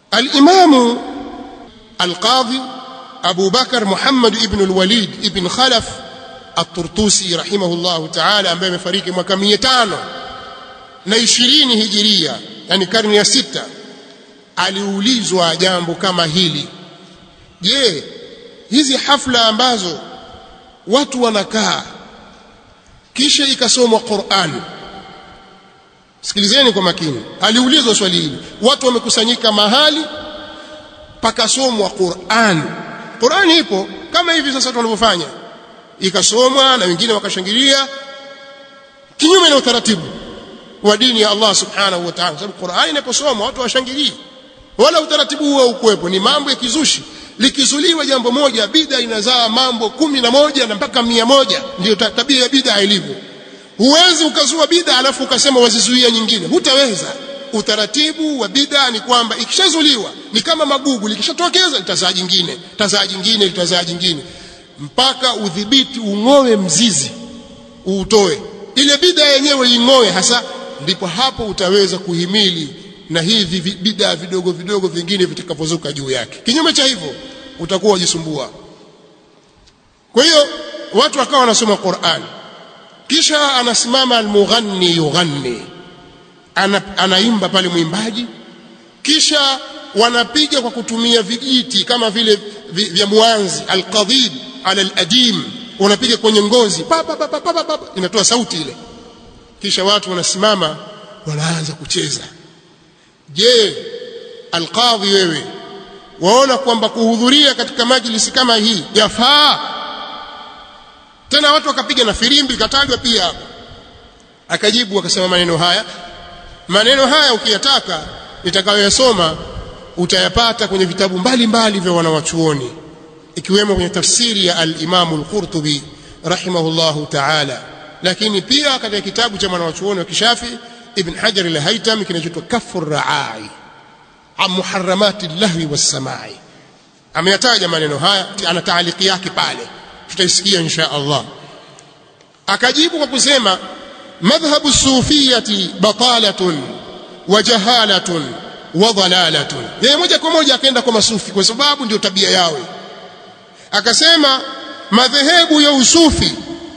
الإمام القاضي أبو بكر محمد ابن الوليد ابن خلف الطرطوسي رحمه الله تعالى ambaye amefariki mwaka 520 hijiria, yani karne ya 6, aliulizwa jambo kama hili: je, hizi hafla ambazo watu wanakaa kisha ikasomwa Qur'an, sikilizeni kwa makini, aliulizwa swali hili, watu wamekusanyika mahali pakasomwa Qur'an, Qur'an ipo kama hivi sasa tunavyofanya, ikasomwa na wengine wakashangilia kinyume na utaratibu wa dini ya Allah subhanahu wa ta'ala. Sababu Qur'an inaposomwa watu washangilie, wala utaratibu huo ukwepo, ni mambo ya kizushi. Likizuliwa jambo moja, bid'a inazaa mambo 11 na mpaka 100. Ndio tabia ya bid'a ilivyo. Huwezi ukazua bid'a alafu ukasema wazizuia nyingine, hutaweza. Utaratibu wa bid'a ni kwamba ikishazuliwa ni kama magugu, likishatokeza litazaa jingine, litazaa jingine, litazaa jingine, mpaka udhibiti ungoe mzizi, uutoe ile bid'a yenyewe ingoe hasa, ndipo hapo utaweza kuhimili na hivi bid'a vidogo vidogo vingine vitakapozuka juu yake. Kinyume cha hivyo utakuwa unajisumbua. Kwa hiyo watu wakawa wanasoma Qur'an, kisha anasimama almughanni yughanni, anaimba pale mwimbaji, kisha wanapiga kwa kutumia vijiti kama vile vya mwanzi, alqadhib ala aladim, wanapiga kwenye ngozi pa pa pa pa pa, inatoa sauti ile, kisha watu wanasimama wanaanza kucheza. Je, alqadhi, wewe waona kwamba kuhudhuria katika majlisi kama hii yafaa? Tena watu wakapiga na filimbi, katajwa pia hapo. Akajibu akasema maneno haya ukiyataka nitakayoyasoma utayapata kwenye vitabu mbalimbali vya wanawachuoni, ikiwemo kwenye tafsiri ya al-Imam al-Qurtubi rahimahullahu ta'ala, lakini pia katika kitabu cha wanawachuoni wa Kishafi Ibn Hajar al-Haytami kinachoitwa Kafur Raai an muharramati al-lahwi was-samai, ameyataja maneno haya, ana taaliki yake pale, tutaisikia insha Allah. Akajibu kwa kusema madhhabu sufiyati batalatun wa jahalatun wa dhalalatun. Yeye moja kwa moja akaenda kwa masufi kwa sababu ndio tabia yao. Akasema madhehebu ya usufi,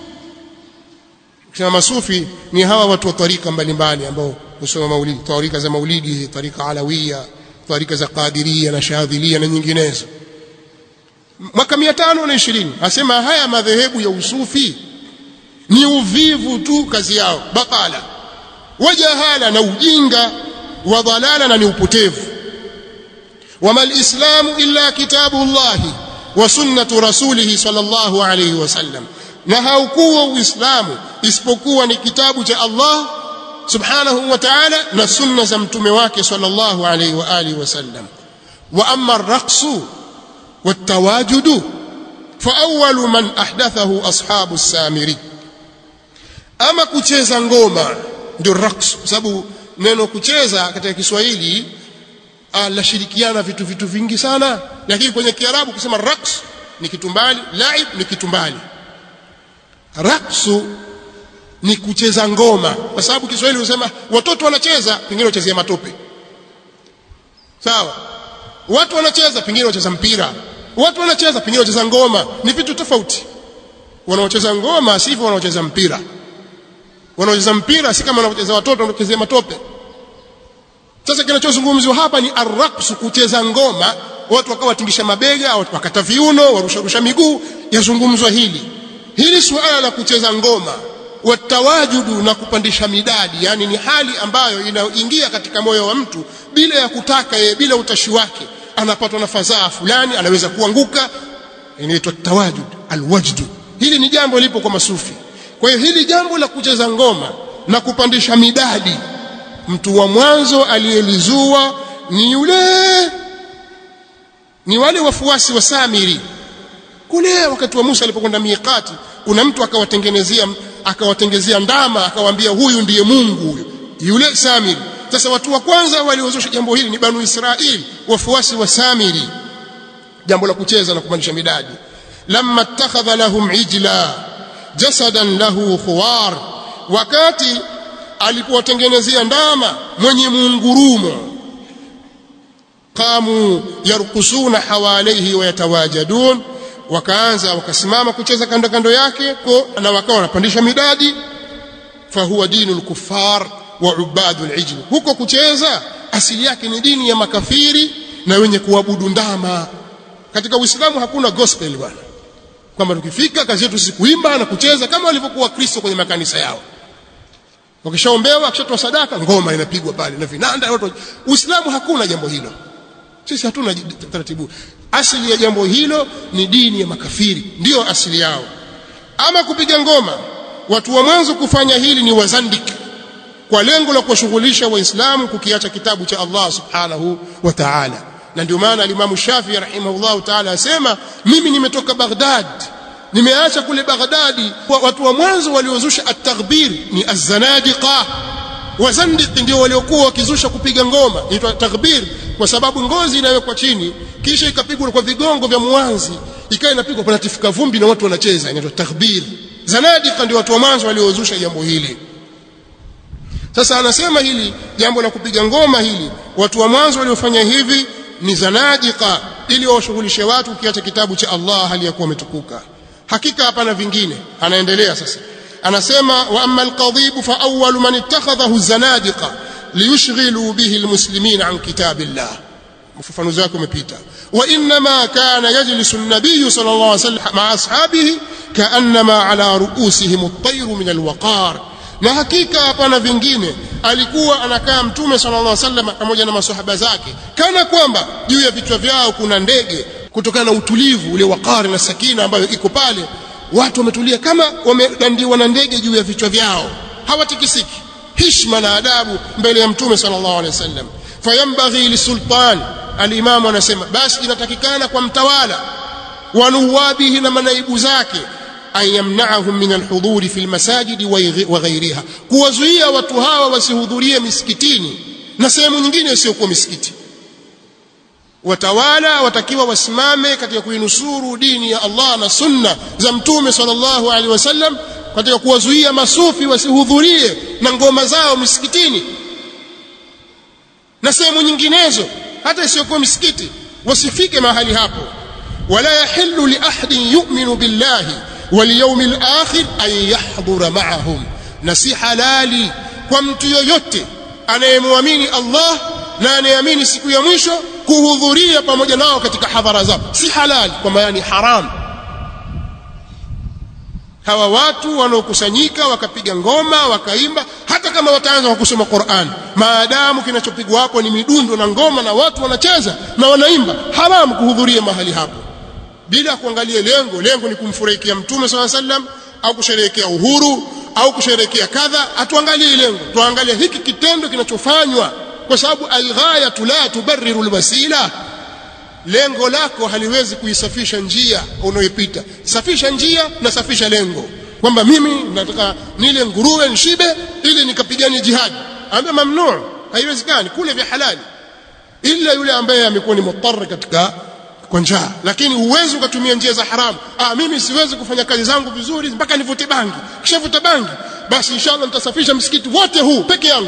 kama masufi ni hawa watu wa tarika mbalimbali ambao husoma maulidi, tarika za maulidi, tarika alawiya, tarika za qadiria na shadhilia na nyinginezo. Mwaka 520 asema haya madhehebu ya usufi ni uvivu tu kazi yao, batala, wajahala na ujinga, wa dhalala na ni upotevu. Wama alislamu illa kitabullahi wa sunnatu rasulih sallallahu alayhi wasallam, na haukuwa uislamu isipokuwa ni kitabu cha Allah subhanahu wa ta'ala na sunna za mtume wake sallallahu alayhi wa alihi wasallam. Wa amma ar-raqsu wat-tawajudu fa awwalu man ahdathahu ashabu as-Samiri. Ama kucheza ngoma ndio raqs, sababu neno kucheza katika Kiswahili lashirikiana vitu vingi sana, lakini kwenye Kiarabu kusema raqs ni kitu mbali, laib ni kitu mbali. Raqsu ni kucheza ngoma, kwa sababu Kiswahili husema watoto wanacheza, pengine wachezea matope, sawa? Watu wanacheza, pengine wacheza mpira, watu wanacheza, pengine wacheza ngoma, ni vitu tofauti. Wanaocheza ngoma sivyo wanaocheza mpira. Wanaocheza mpira si kama wanaocheza watoto wanachezea matope. Sasa kinachozungumzwa hapa ni arraqsu, kucheza ngoma, watu wakawa tingisha mabega, watu wakata viuno, warusha miguu, yazungumzwa hili suala la kucheza ngoma, watawajudu na kupandisha midadi, yani ni hali ambayo inaingia katika moyo wa mtu bila ya kutaka yeye, bila utashi wake, anapatwa na fadhaa fulani, anaweza kuanguka, inaitwa tawajud alwajdu. Hili ni jambo lipo kwa masufi. Kwa hiyo hili jambo la kucheza ngoma na kupandisha midadi, mtu wa mwanzo aliyelizua ni wale wafuasi wa Samiri kule wakati wa Musa alipokwenda miqati. Kuna mtu akawatengezea ndama, akawaambia huyu ndiye Mungu huyo, yule Samiri. Sasa watu wa kwanza waliozusha jambo hili ni Banu Israili, wafuasi wa Samiri, jambo la kucheza na kupandisha midadi. Lamma ittakhadha lahum ijla jasadan lahu khuwar, wakati alipowatengenezea ndama mwenye muungurumo, qamu yarqusuna hawalihi wa yatawajadun, wakaanza wakasimama kucheza kando kando yake na wakawa wanapandisha midadi. Fahuwa dinul kuffar wa ubadul ijl, huko kucheza asili yake ni dini ya makafiri na wenye kuabudu ndama. Katika Uislamu hakuna gospel bwana, kwamba tukifika kazi yetu si kuimba na kucheza kama walivyokuwa Kristo kwenye makanisa yao. Wakishaombewa, akishatoa sadaka, ngoma inapigwa pale na vinanda watu. Uislamu hakuna jambo hilo. Sisi hatuna taratibu. Asili ya jambo hilo ni dini ya makafiri, ndio asili yao. Ama kupiga ngoma, watu wa mwanzo kufanya hili ni wazandik, kwa lengo la kuwashughulisha Waislamu kukiacha kitabu cha Allah subhanahu wa ta'ala. Na ndio maana Imam Shafi'i rahimahullah ta'ala asema, mimi nimetoka Baghdad, nimeacha kule Baghdadi. Watu wa mwanzo waliozusha at-taghbir ni az-zanadiqa. Wazandiki ndio waliokuwa wakizusha kupiga ngoma. Inaitwa taghbir kwa sababu ngozi inawekwa chini kisha ikapigwa kwa vigongo vya mwanzi, ikawa inapigwa panatifika vumbi na watu wanacheza. Inaitwa taghbir. Zanadiqa ndio watu wa mwanzo waliozusha jambo hili. Sasa anasema hili jambo la kupiga ngoma hili, watu wa mwanzo waliofanya hivi ni zanadiqa, ili washughulishe watu kiacha kitabu cha Allah hali ya kuwa umetukuka. Hakika hapana vingine. Anaendelea sasa, anasema wa amma alqadhib fa awwal man ittakhadhahu zanadiqa liyushghilu bihi almuslimin an kitabillah. Mfafanuzi wake umepita. Wa inma kana yajlisu an-nabiy sallallahu alayhi wasallam ma'a ashabihi ka'annama ala ru'usihim at-tayr min al-waqar. Na hakika hapana vingine, alikuwa anakaa Mtume sallallahu alaihi wasallam pamoja na maswahaba zake kana kwamba juu ya vichwa vyao kuna ndege, kutokana na utulivu ule waqari na sakina ambayo iko pale. Watu wametulia kama wamedandiwa na ndege juu ya vichwa vyao, hawatikisiki. Heshima na adabu mbele ya Mtume sallallahu alaihi wasallam. Fayambaghi lisultan, al-Imam anasema basi inatakikana kwa mtawala wa nuwabihi na manaibu zake, an yamna'ahum min alhuduri fi almasajid wa ghayriha, kuwazuia watu hawa wasihudhurie misikitini na sehemu nyingine isiyokuwa misikiti. Watawala watakiwa wasimame katika kuinusuru dini ya Allah na sunna za Mtume sallallahu alaihi wasallam, katika kuwazuia masufi wasihudhurie na ngoma zao misikitini na sehemu nyinginezo hata isiyokuwa misikiti, wasifike mahali hapo. Wala yahillu li ahadin yu'minu billahi واليوم الآخر أن يحضر معهم, na si halali kwa mtu yoyote anayemwamini Allah na anayeamini siku ya mwisho kuhudhuria pamoja nao katika hadhara zao. Si halali, kwa maana ni haram. Hawa watu wanaokusanyika wakapiga ngoma wakaimba, hata kama wataanza kusoma Qur'an, maadamu kinachopigwa hapo ni midundo na ngoma na watu wanacheza na wanaimba, haram kuhudhuria mahali hapo bila kuangalia lengo ni kumfurahikia Mtume sallallahu alaihi wasallam au kusherehekea uhuru au kusherehekea kadha. Atuangalie lengo, tuangalie hiki kitendo kinachofanywa, kwa sababu alghayatu la tubarriru alwasila. Lengo lako haliwezi kuisafisha njia unayoipita. Safisha njia na safisha lengo, kwamba mimi nataka nile nguruwe nishibe ili nikapigane jihad. Ambaye mamnuu, haiwezekani kule vya halali, ila yule ambaye amekuwa ni mutarri katika kwa njaa. Lakini uwezo ukatumia njia za haramu. Mimi siwezi kufanya kazi zangu vizuri mpaka nivute bangi. Kishavuta bangi, basi inshallah nitasafisha msikiti wote huu peke yangu.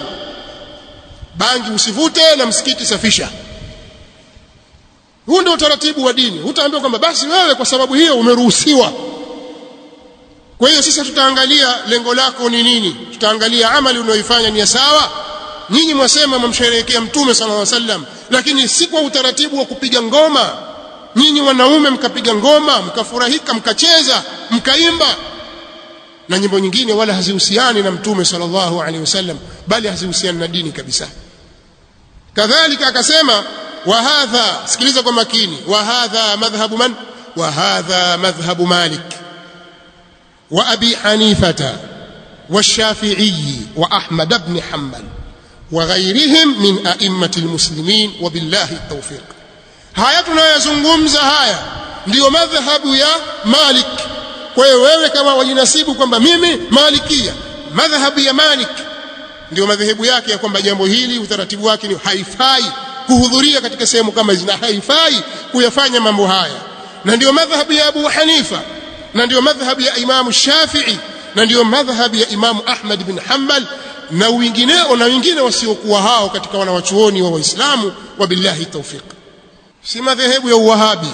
Bangi usivute na msikiti safisha. Huu ndio utaratibu wa dini. Utaambiwa kwamba basi wewe kwa sababu hiyo umeruhusiwa. Kwa hiyo sisi tutaangalia lengo lako ni nini, tutaangalia amali unayoifanya ni sawa. Nyinyi mwasema mmsherehekea Mtume sallallahu alaihi wasallam, lakini si kwa utaratibu wa kupiga ngoma. Nyinyi wanaume mkapiga ngoma, mkafurahika, mkacheza, mkaimba na nyimbo nyingine, wala hazihusiani na Mtume sallallahu alaihi wasallam, bali hazihusiani na dini kabisa. Kadhalika akasema wa hadha, sikiliza kwa makini, wa hadha madhhabu man? Wa hadha madhhabu Malik wa Abi Hanifata wa Shafi'i wa Ahmad ibn Hanbal wa ghayrihim min a'immati almuslimin, wa billahi at-tawfiq. Haya tunayozungumza haya ndio madhhabu ya Malik. Kwa hiyo wewe kama wajinasibu kwamba mimi Malikia, madhhabu ya Malik ndio madhehebu yake ya kwamba jambo hili utaratibu wake ni haifai kuhudhuria katika sehemu kama hizi na haifai kuyafanya mambo haya, na ndio madhhabu ya Abu Hanifa, na ndio madhhabu ya Imam Shafi'i, na ndio madhhabu ya Imam Ahmad bin Hanbal, na wengine wasiokuwa hao katika wanawachuoni wa Waislamu, wabillahi tawfiq. Si madhehebu ya Uwahabi,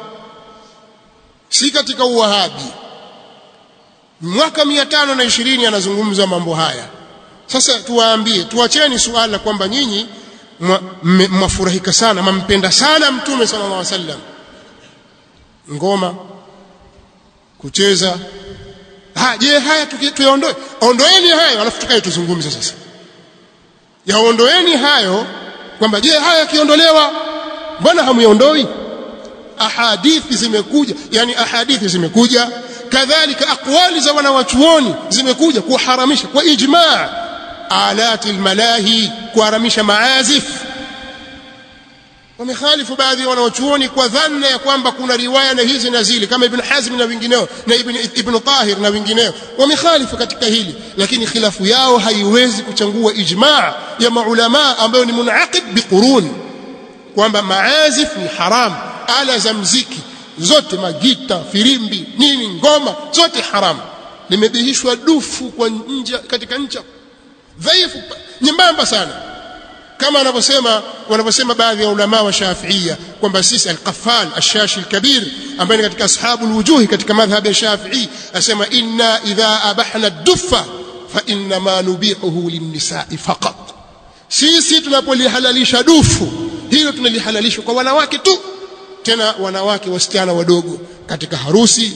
si katika Uwahabi. Mwaka 520 anazungumza mambo haya. Sasa tuwaambie, tuacheni suala kwamba nyinyi mwafurahika sana, mampenda sana Mtume sallallahu alaihi wasallam, ngoma, kucheza. Je, haya tuyaondoe? Ondoeni hayo alafu tukae tuzungumze sasa. Yaondoeni hayo kwamba je, haya yakiondolewa mbona hamuyaondoi? Ahadithi zimekuja, kadhalika aqwali za wanawachuoni zimekuja kuharamisha kwa ijma' alati almalahi, kuharamisha maazif. Wamekhalifu baadhi ya wanawachuoni kwa dhanna ya kwamba kuna riwaya na hizi na zile, kama Ibn Hazm na wengineo na Ibn Tahir na wengineo. Wamekhalifu katika hili, lakini khilafu yao haiwezi kuchangua ijma' ya maulama ambayo ni munaqid biqurun, kwamba maazif ni haram. Ala za muziki zote, magita, firimbi, nini, ngoma, zote haram. Limebihishwa dufu kwa nje, katika ncha dhaifu nyembamba sana, kama wanavyosema baadhi ya ulama wa Shafi'ia kwamba sisi al-Qaffal ash-Shashi al-Kabir ambaye katika ashabul wujuh katika madhhab ya Shafi'i asema inna idha abahna ad-duffa fa inna ma nubihuhu lin-nisa'i faqat. Sisi tunapolihalalisha dufu, hilo tunalihalalisha kwa wanawake tu, tena wanawake wasichana wadogo, katika harusi,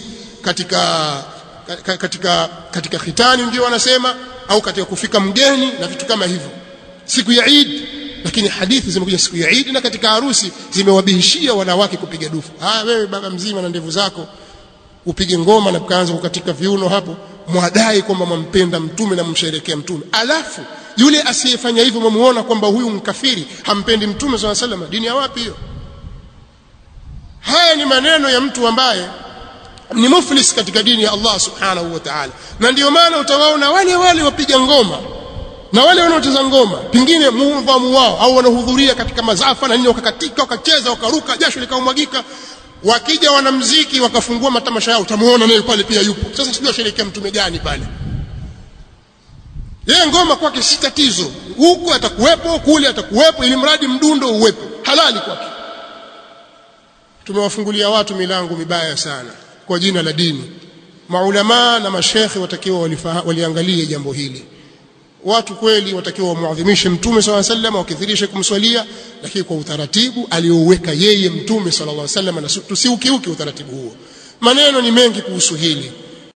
katika khitani ndio wanasema, au katika kufika mgeni na vitu kama hivyo, siku ya Eid. Lakini hadithi zimekuja siku ya Eid na katika harusi zimewabihishia wanawake kupiga dufu. Wewe baba mzima na ndevu zako upige ngoma na kuanza kukatika viuno hapo, mwadai kwamba mmpenda Mtume na msherekea Mtume, alafu yule asiyefanya hivyo mmuona kwamba huyu mkafiri, hampendi Mtume sallallahu alaihi wasallam. Dini ya wapi hiyo? Haya ni maneno ya mtu ambaye ni muflis katika dini ya Allah subhanahu wa ta'ala. Na ndio maana utawaona wale wapiga ngoma na wale wanaocheza ngoma, pingine muudhamu wao au wanahudhuria katika mazafa na nini, wakakatika, wakacheza, wakaruka, jasho likaumwagika, wakija wanamuziki wakafungua matamasha yao, utamuona naye pale pia yupo. Sasa sijui asherekea Mtume gani pale. Yeye ngoma kwake si tatizo, huko atakuwepo, kule atakuwepo, ili mradi mdundo uwepo, halali kwake. Tumewafungulia watu milango mibaya sana kwa jina la dini. Maulama na mashekhi watakiwa waliangalie jambo hili. Watu kweli watakiwa wamuadhimishe Mtume sallallahu alaihi wasallam, wakithirishe kumswalia, lakini kwa utaratibu aliouweka yeye Mtume sallallahu alaihi wasallam, na tusiukiuke utaratibu huo. Maneno ni mengi kuhusu hili.